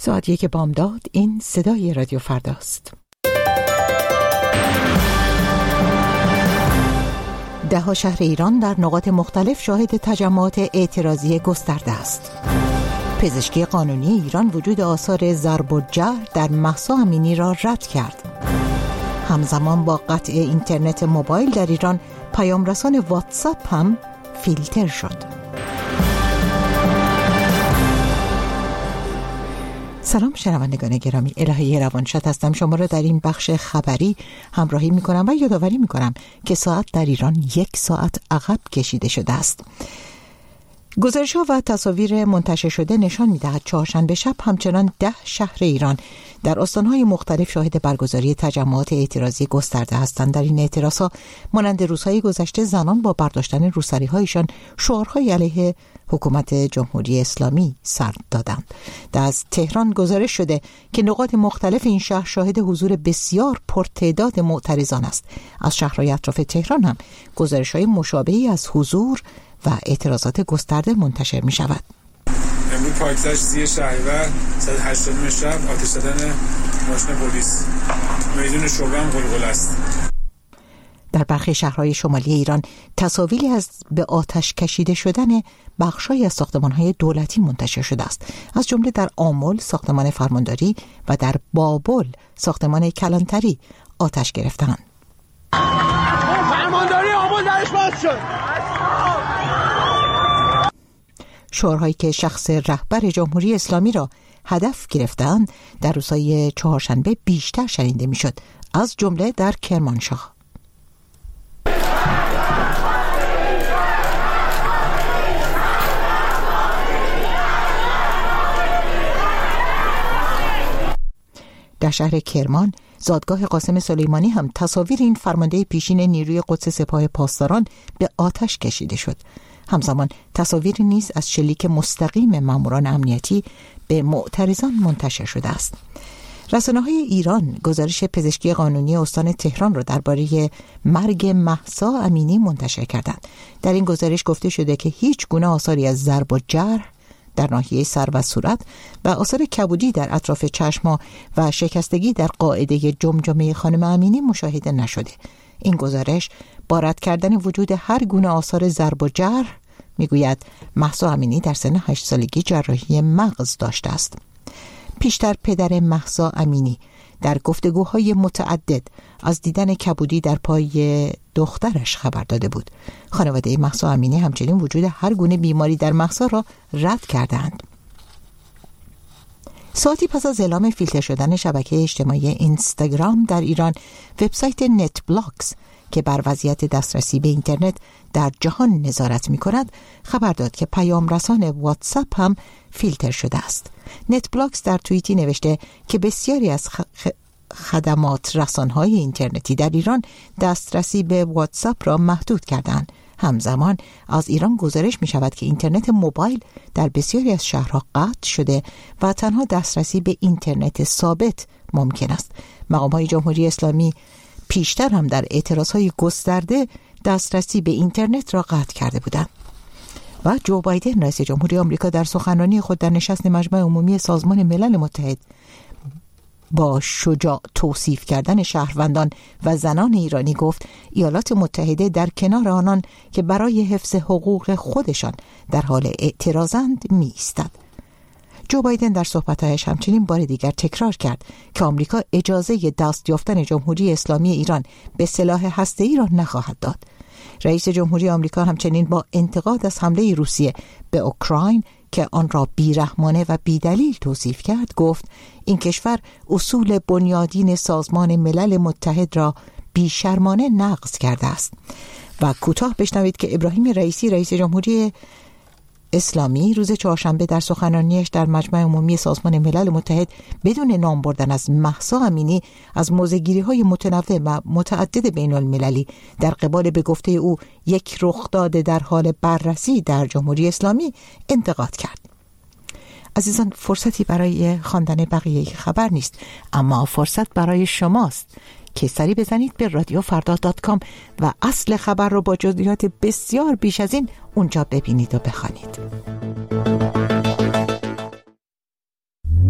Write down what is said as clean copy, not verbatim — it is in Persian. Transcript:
ساعت 1 بامداد. این صدای رادیو فرداست. ده‌ها شهر ایران در نقاط مختلف شاهد تجمعات اعتراضی گسترده است. پزشکی قانونی ایران وجود آثار ضرب و جرح در مهسا امینی را رد کرد. همزمان با قطع اینترنت موبایل در ایران، پیام رسان واتساپ هم فیلتر شد. سلام شنوندگان گرامی، الهه روانشاد هستم. شما را در این بخش خبری همراهی می‌کنم و یادآوری می‌کنم که ساعت در ایران 1 ساعت عقب کشیده شده است. گزارش‌ها و تصاویر منتشر شده نشان می‌دهد چهارشنبه شب همچنان 10 شهر ایران در استان‌های مختلف شاهد برگزاری تجمعات اعتراضی گسترده هستند. در این اعتراض‌ها مانند روزهای گذشته زنان با برداشتن روسری‌هایشان شعارهای علیه حکومت جمهوری اسلامی سر دادند. از تهران گزارش شده که نقاط مختلف این شهر شاهد حضور بسیار پرتعداد معترضان است. از شهرهای اطراف تهران هم گزارش‌های مشابهی از حضور و اعتراضات گسترده منتشر می شود. امروز پایگذشت 30 شهریور ساعت 8:30 شب آتش زدن ماشین پلیس، میدون شعبه هم قلقل است. در برخی شهرهای شمالی ایران تصاویری از به آتش کشیده شدن بخش‌هایی از ساختمان‌های دولتی منتشر شده است، از جمله در آمل ساختمان فرمانداری و در بابل ساختمان کلانتری آتش گرفتند. فرمانداری آمل درش باز شد. شعارهایی که شخص رهبر جمهوری اسلامی را هدف گرفتند در روزهای چهارشنبه بیشتر شنیده میشد، از جمله در کرمانشاه. در شهر کرمان زادگاه قاسم سلیمانی هم تصاویر این فرمانده پیشین نیروی قدس سپاه پاسداران به آتش کشیده شد. همزمان تصاویری نیز از شلیک مستقیم ماموران امنیتی به معترضان منتشر شده است. رسانه‌های ایران گزارش پزشکی قانونی استان تهران را درباره مرگ مهسا امینی منتشر کردند. در این گزارش گفته شده که هیچ گونه آثاری از ضرب و جرح در ناحیه سر و صورت و آثار کبودی در اطراف چشم‌ها و شکستگی در قاعده جمجمه خانم امینی مشاهده نشده. این گزارش با رد کردن وجود هر گونه آثار ضرب و جرح میگوید مهسا امینی در سن 8 سالگی جراحی مغز داشته است. پیشتر پدر مهسا امینی در گفتگوهای متعدد از دیدن کبودی در پای دخترش خبر داده بود. خانواده مهسا امینی همچنین وجود هر گونه بیماری در مهسا را رد کردند. ساعتی پس از اعلام فیلتر شدن شبکه اجتماعی اینستاگرام در ایران، وبسایت نت بلاکس که بر وضعیت دسترسی به اینترنت در جهان نظارت می‌کند خبر داد که پیام رسان واتساپ هم فیلتر شده است. نت بلاکس در توییتی نوشته که بسیاری از خدمات رسانه‌های اینترنتی در ایران دسترسی به واتساپ را محدود کردند. همزمان از ایران گزارش می شود که اینترنت موبایل در بسیاری از شهرها قطع شده و تنها دسترسی به اینترنت ثابت ممکن است. مقام‌های جمهوری اسلامی پیشتر هم در اعتراضهای گسترده دسترسی به اینترنت را قطع کرده بودند. و جو بایدن رئیس جمهوری آمریکا در سخنرانی خود در نشست مجمع عمومی سازمان ملل متحد با شجاع توصیف کردن شهروندان و زنان ایرانی گفت ایالات متحده در کنار آنان که برای حفظ حقوق خودشان در حال اعتراضند می‌ایستد. جو بایدن در صحبت‌هایش همچنین بار دیگر تکرار کرد که آمریکا اجازه دست یافتن جمهوری اسلامی ایران به سلاح هسته‌ای را نخواهد داد. رئیس جمهوری آمریکا همچنین با انتقاد از حمله روسیه به اوکراین که آن را بیرحمانه و بیدلیل توصیف کرد گفت این کشور اصول بنیادین سازمان ملل متحد را بیشرمانه نقض کرده است. و کوتاه بشنوید که ابراهیم رئیسی رئیس جمهوری اسلامی روز چهارشنبه در سخنرانیش در مجمع عمومی سازمان ملل متحد بدون نام بردن از مهسا امینی از موضع‌گیری‌های متنوع و متعدد بین المللی در قبال به گفته او یک رخداد در حال بررسی در جمهوری اسلامی انتقاد کرد. عزیزان، فرصتی برای خواندن بقیه خبر نیست، اما فرصت برای شماست که سری بزنید به radiofardad.com و اصل خبر رو با جزئیات بسیار بیش از این اونجا ببینید و بخوانید.